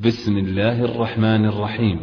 بسم الله الرحمن الرحيم.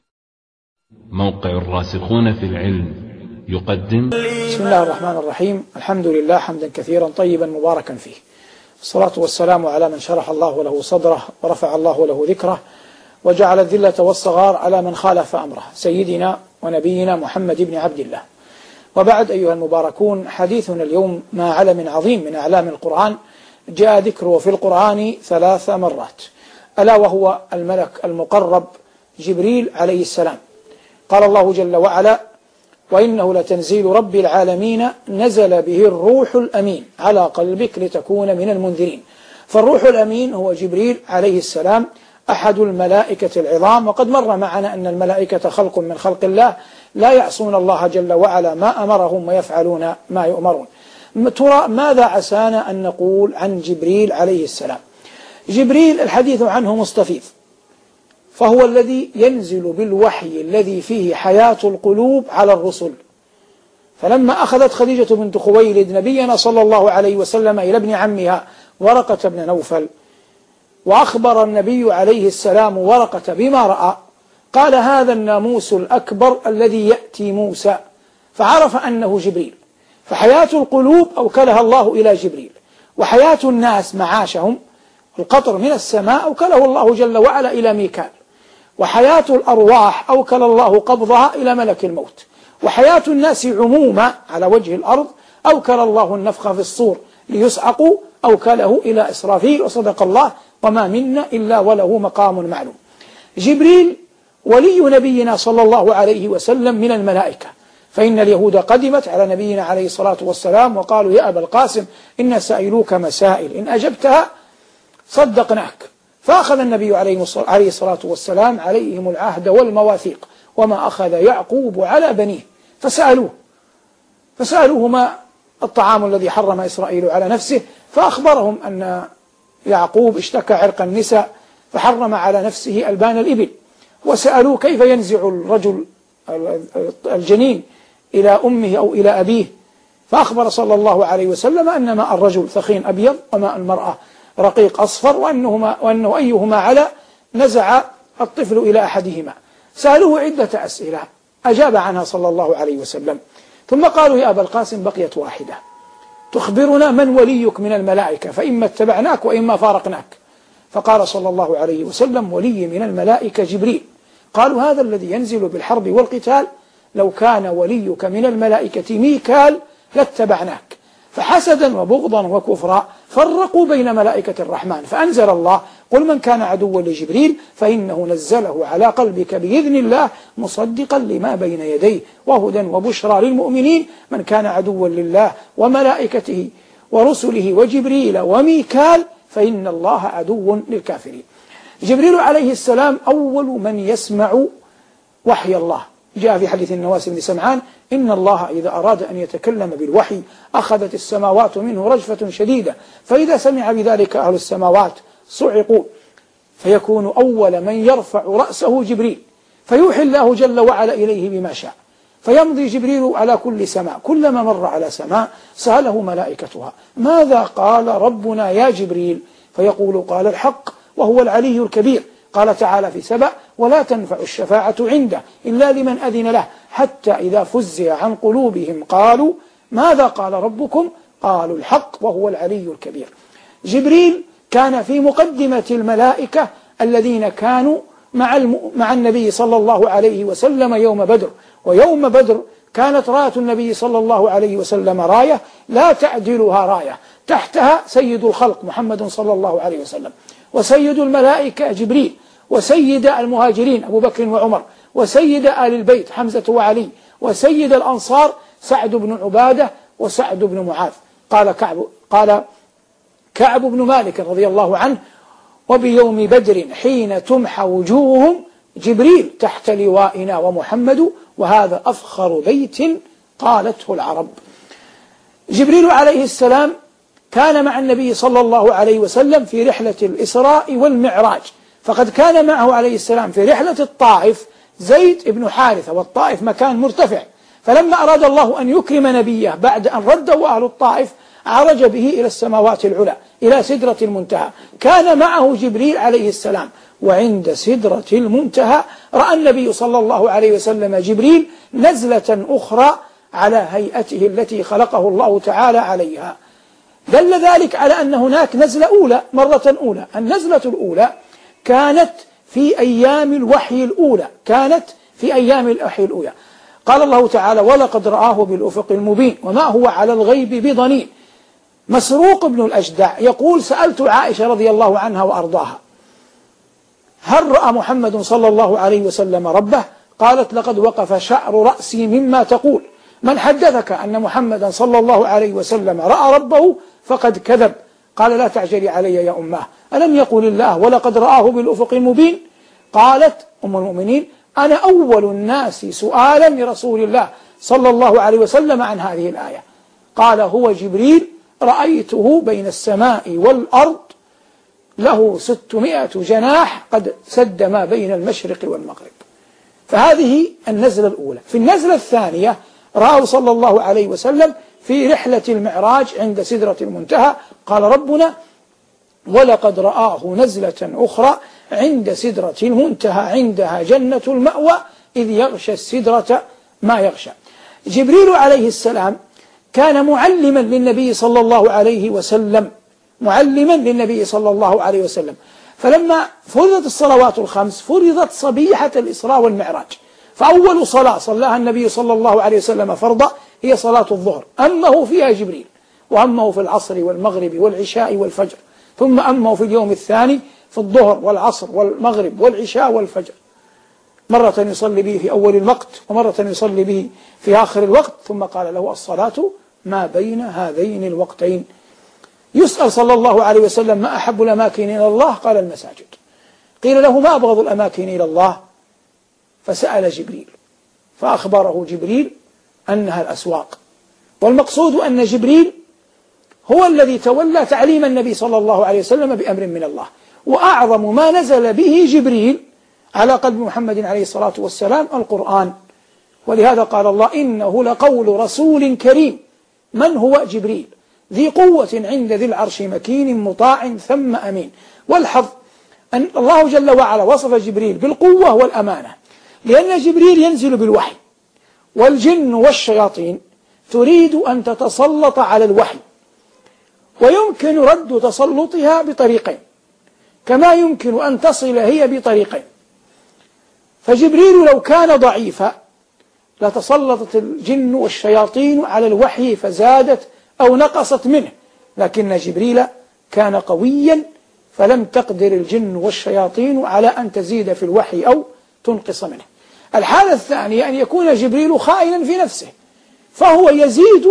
موقع الراسخون في العلم يقدم. بسم الله الرحمن الرحيم. الحمد لله حمدا كثيرا طيبا مباركا فيه، الصلاة والسلام على من شرح الله له صدره ورفع الله له ذكره وجعل الذلة والصغار على من خالف أمره، سيدنا ونبينا محمد بن عبد الله. وبعد، أيها المباركون، حديثنا اليوم مع علم عظيم من أعلام القرآن جاء ذكره في القرآن 3 مرات، ألا وهو الملك المقرب جبريل عليه السلام. قال الله جل وعلا: وإنه لتنزيل رب العالمين نزل به الروح الأمين على قلبك لتكون من المنذرين. فالروح الأمين هو جبريل عليه السلام، أحد الملائكة العظام. وقد مر معنا أن الملائكة خلق من خلق الله لا يعصون الله جل وعلا ما أمرهم ويفعلون ما يؤمرون. ترى ماذا عسانا أن نقول عن جبريل عليه السلام؟ جبريل الحديث عنه مستفيض، فهو الذي ينزل بالوحي الذي فيه حياة القلوب على الرسل. فلما أخذت خديجة بنت خويلد نبينا صلى الله عليه وسلم إلى ابن عمها ورقة بن نوفل، وأخبر النبي عليه السلام ورقة بما رأى، قال: هذا الناموس الأكبر الذي يأتي موسى، فعرف أنه جبريل. فحياة القلوب أوكلها الله إلى جبريل، وحياة الناس معاشهم القطر من السماء أوكله الله جل وعلا إلى ميكال، وحياة الأرواح أوكل الله قبضها إلى ملك الموت، وحياة الناس عموما على وجه الأرض أوكل الله النفخ في الصور ليصعقوا أوكله إلى إسرافيل. وصدق الله: وما منا إلا وله مقام معلوم. جبريل ولي نبينا صلى الله عليه وسلم من الملائكة، فإن اليهود قدمت على نبينا عليه الصلاة والسلام وقالوا: يا أبا القاسم إن سائلوك مسائل إن أجبتها صدقناك. فأخذ النبي عليه الصلاة والسلام عليهم العهد والمواثيق، وما أخذ يعقوب على بنيه، فسألوه ما الطعام الذي حرم إسرائيل على نفسه، فأخبرهم أن يعقوب اشتكى عرق النساء فحرم على نفسه ألبان الإبل. وسألوه كيف ينزع الرجل الجنين إلى أمه أو إلى أبيه، فأخبر صلى الله عليه وسلم أن ماء الرجل ثخين أبيض وماء المرأة رقيق أصفر، وأنه أيهما على نزع الطفل إلى أحدهما. سألوه عدة أسئلة أجاب عنها صلى الله عليه وسلم، ثم قالوا: يا أبا القاسم بقيت واحدة، تخبرنا من وليك من الملائكة، فإما اتبعناك وإما فارقناك. فقال صلى الله عليه وسلم: ولي من الملائكة جبريل. قالوا: هذا الذي ينزل بالحرب والقتال، لو كان وليك من الملائكة ميكال لاتبعناك. فحسدا وبغضا وكفرا فرقوا بين ملائكة الرحمن، فأنزل الله: قل من كان عدوا لجبريل فإنه نزله على قلبك بإذن الله مصدقا لما بين يديه وهدى وبشرى للمؤمنين من كان عدوا لله وملائكته ورسله وجبريل وميكال فإن الله عدو للكافرين. جبريل عليه السلام أول من يسمع وحي الله. جاء في حديث النواس بن سمعان: إن الله إذا أراد أن يتكلم بالوحي أخذت السماوات منه رجفة شديدة، فإذا سمع بذلك أهل السماوات صعقوا، فيكون أول من يرفع رأسه جبريل، فيوحي الله جل وعلا إليه بما شاء، فيمضي جبريل على كل سماء، كلما مر على سماء سأله ملائكتها: ماذا قال ربنا يا جبريل؟ فيقول: قال الحق وهو العلي الكبير. قال تعالى في سبأ: ولا تنفع الشفاعة عنده إلا لمن أذن له، حتى إذا فزع عن قلوبهم قالوا ماذا قال ربكم؟ قالوا الحق وهو العلي الكبير. جبريل كان في مقدمة الملائكة الذين كانوا مع النبي صلى الله عليه وسلم يوم بدر. ويوم بدر كانت راية النبي صلى الله عليه وسلم راية لا تعدلها راية، تحتها سيد الخلق محمد صلى الله عليه وسلم، وسيد الملائكة جبريل، وسيد المهاجرين أبو بكر وعمر، وسيد آل البيت حمزة وعلي، وسيد الأنصار سعد بن عبادة وسعد بن معاذ. قال كعب بن مالك رضي الله عنه: وبيوم بدر حين تمحى وجوههم جبريل تحت لوائنا ومحمد، وهذا أفخر بيت قالته العرب. جبريل عليه السلام كان مع النبي صلى الله عليه وسلم في رحلة الإسراء والمعراج، فقد كان معه عليه السلام في رحلة الطائف زيد بن حارثة، والطائف مكان مرتفع، فلما أراد الله أن يكرم نبيه بعد أن رده أهل الطائف عرج به إلى السماوات العلى إلى سدرة المنتهى. كان معه جبريل عليه السلام وعند سدرة المنتهى رأى النبي صلى الله عليه وسلم جبريل نزلة أخرى على هيئته التي خلقه الله تعالى عليها. دل ذلك على أن هناك نزلة أولى، مرة أولى. النزلة الأولى كانت في أيام الوحي الأولى، قال الله تعالى: ولقد رآه بالأفق المبين وما هو على الغيب بضنين. مسروق بن الأجدع يقول: سألت عائشة رضي الله عنها وأرضاها: هل رأى محمد صلى الله عليه وسلم ربه؟ قالت: لقد وقف شعر رأسي مما تقول، من حدثك أن محمدا صلى الله عليه وسلم رأى ربه فقد كذب. قال: لا تعجلي علي يا أماه، ألم يقل الله ولقد رآه بالأفق المبين؟ قالت أم المؤمنين: أنا أول الناس سؤالا لرسول الله صلى الله عليه وسلم عن هذه الآية. قال: هو جبريل، رأيته بين السماء والأرض، له 600 جناح قد سد ما بين المشرق والمغرب. فهذه النزلة الأولى. في النزلة الثانية رآه صلى الله عليه وسلم في رحلة المعراج عند سدرة المنتهى. قال ربنا: ولقد رآه نزلة أخرى عند سدرة المنتهى عندها جنة المأوى إذ يغشى السدرة ما يغشى. جبريل عليه السلام كان معلما للنبي صلى الله عليه وسلم، فلما فرضت الصلوات الخمس فرضت صبيحة الإسراء والمعراج، فأول صلاة صلاها النبي صلى الله عليه وسلم فرضا هي صلاة الظهر، أمه فيها جبريل، وأمه في العصر والمغرب والعشاء والفجر، ثم أمه في اليوم الثاني في الظهر والعصر والمغرب والعشاء والفجر، مرة يصلي به في أول الوقت ومرة يصلي به في آخر الوقت، ثم قال له: الصلاة ما بين هذين الوقتين. يسأل صلى الله عليه وسلم: ما أحب الأماكن إلى الله؟ قال: المساجد. قيل له: ما أبغض الأماكن إلى الله؟ فسأل جبريل فأخبره جبريل أنها الأسواق. والمقصود أن جبريل هو الذي تولى تعليم النبي صلى الله عليه وسلم بأمر من الله، وأعظم ما نزل به جبريل على قلب محمد عليه الصلاة والسلام القرآن. ولهذا قال الله: إنه لقول رسول كريم. من هو جبريل؟ ذي قوة عند ذي العرش مكين مطاع ثم أمين. والحظ أن الله جل وعلا وصف جبريل بالقوة والأمانة، لأن جبريل ينزل بالوحي، والجن والشياطين تريد أن تتسلط على الوحي، ويمكن رد تسلطها بطريقين، كما يمكن أن تصل هي بطريقين. فجبريل لو كان ضعيفا لتسلطت الجن والشياطين على الوحي فزادت أو نقصت منه، لكن جبريل كان قويا فلم تقدر الجن والشياطين على أن تزيد في الوحي أو تنقص منه. الحالة الثانية أن يكون جبريل خائنا في نفسه، فهو يزيد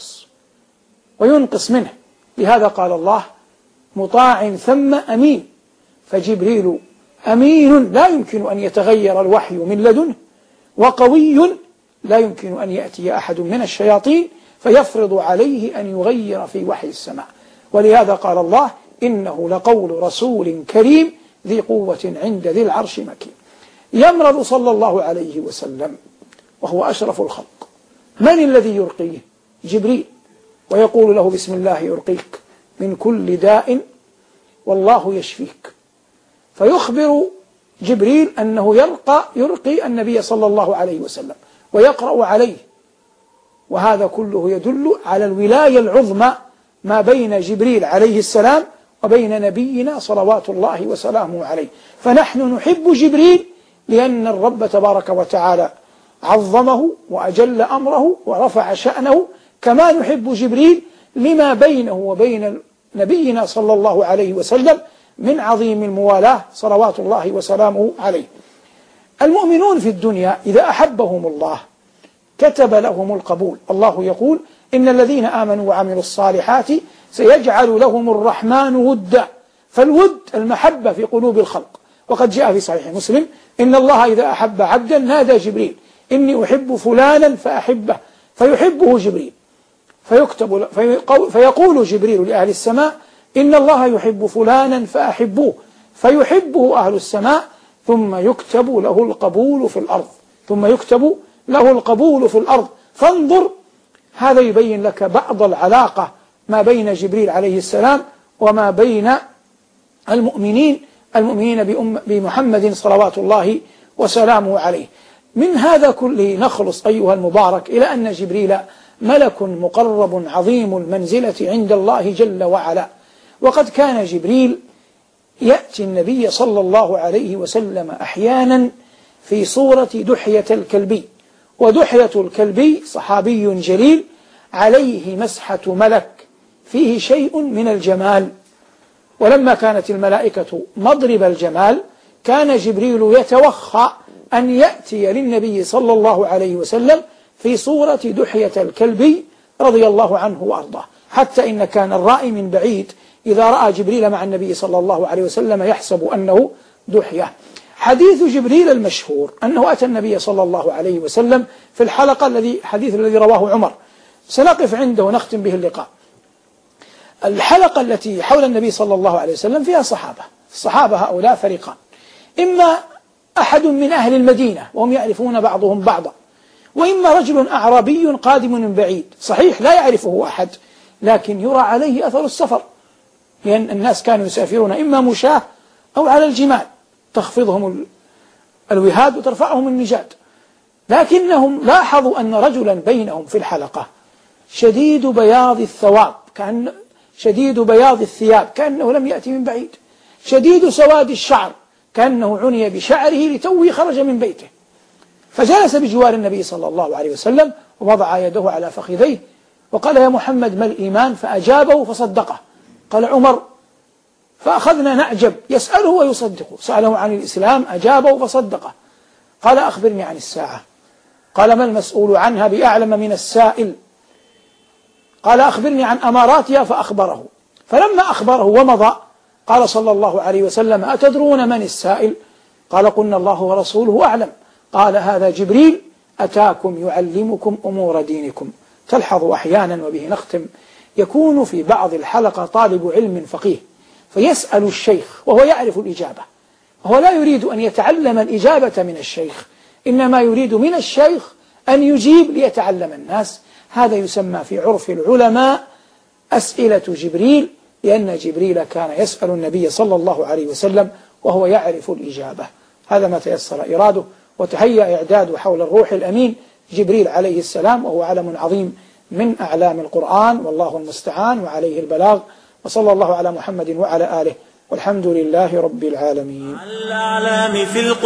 وينقص منه. لهذا قال الله: مطاع ثم أمين. فجبريل أمين لا يمكن أن يتغير الوحي من لدنه، وقوي لا يمكن أن يأتي أحد من الشياطين فيفرض عليه أن يغير في وحي السماء. ولهذا قال الله: إنه لقول رسول كريم ذي قوة عند ذي العرش مكين. يمرض صلى الله عليه وسلم وهو أشرف الخلق. من الذي يرقيه؟ جبريل، ويقول له: بسم الله يرقيك من كل داء والله يشفيك. فيخبر جبريل أنه يرقي النبي صلى الله عليه وسلم ويقرأ عليه، وهذا كله يدل على الولاية العظمى ما بين جبريل عليه السلام وبين نبينا صلوات الله وسلامه عليه. فنحن نحب جبريل لأن الرب تبارك وتعالى عظمه وأجل أمره ورفع شأنه، كما نحب جبريل لما بينه وبين نبينا صلى الله عليه وسلم من عظيم الموالاة صلوات الله وسلامه عليه. المؤمنون في الدنيا إذا أحبهم الله كتب لهم القبول. الله يقول: إن الذين آمنوا وعملوا الصالحات سيجعل لهم الرحمن ودا. فالود المحبة في قلوب الخلق، وقد جاء في صحيح مسلم: إن الله إذا أحب عبدا نادى جبريل: إني أحب فلانا فأحبه، فيحبه جبريل فيقول جبريل لأهل السماء: إن الله يحب فلانا فأحبوه، فيحبه أهل السماء، ثم يكتب له القبول في الأرض. فانظر، هذا يبين لك بعض العلاقة ما بين جبريل عليه السلام وما بين المؤمنين المؤمنين بمحمد صلوات الله وسلامه عليه. من هذا كله نخلص أيها المبارك إلى أن جبريل ملك مقرب عظيم المنزلة عند الله جل وعلا، وقد كان جبريل يأتي النبي صلى الله عليه وسلم أحيانا في صورة دحية الكلبي، ودحية الكلبي صحابي جليل عليه مسحة ملك فيه شيء من الجمال، ولما كانت الملائكة مضرب الجمال كان جبريل يتوخى أن يأتي للنبي صلى الله عليه وسلم في صورة دحية الكلبي رضي الله عنه وأرضاه، حتى إن كان الرائي من بعيد إذا رأى جبريل مع النبي صلى الله عليه وسلم يحسب أنه دحية. حديث جبريل المشهور أنه أتى النبي صلى الله عليه وسلم في الحديث الذي رواه عمر، سنقف عنده ونختم به اللقاء. الحلقة التي حول النبي صلى الله عليه وسلم فيها صحابة، الصحابة هؤلاء فريقان، إما أحد من أهل المدينة وهم يعرفون بعضهم بعضا، وإما رجل أعرابي قادم من بعيد، صحيح لا يعرفه أحد لكن يرى عليه أثر السفر، لأن الناس كانوا يسافرون إما مشاة أو على الجمال تخفضهم الوهاد وترفعهم النجاد، لكنهم لاحظوا أن رجلا بينهم في الحلقة شديد بياض الثواب، كان شديد بياض الثياب كأنه لم يأتي من بعيد، شديد سواد الشعر كأنه عني بشعره لتوه خرج من بيته، فجلس بجوار النبي صلى الله عليه وسلم ووضع يده على فخذيه وقال: يا محمد ما الإيمان؟ فأجابه فصدقه. قال عمر: فأخذنا نعجب، يسأله ويصدقه، سأله عن الإسلام أجابه فصدقه. قال: أخبرني عن الساعة. قال: ما المسؤول عنها بأعلم من السائل. قال: أخبرني عن أماراتها، فأخبره، فلما أخبره ومضى قال صلى الله عليه وسلم: أتدرون من السائل؟ قال: قلنا الله ورسوله أعلم. قال: هذا جبريل أتاكم يعلمكم أمور دينكم. تلحظ أحيانا، وبه نختم، يكون في بعض الحلقة طالب علم فقيه فيسأل الشيخ وهو يعرف الإجابة، وهو لا يريد أن يتعلم الإجابة من الشيخ، إنما يريد من الشيخ أن يجيب ليتعلم الناس. هذا يسمى في عرف العلماء أسئلة جبريل، لأن جبريل كان يسأل النبي صلى الله عليه وسلم وهو يعرف الإجابة. هذا ما تيسر إراده، وتهيأ إعداد حول الروح الأمين جبريل عليه السلام، وهو علم عظيم من أعلام القرآن، والله المستعان وعليه البلاغ. وصلى الله على محمد وعلى آله، والحمد لله رب العالمين.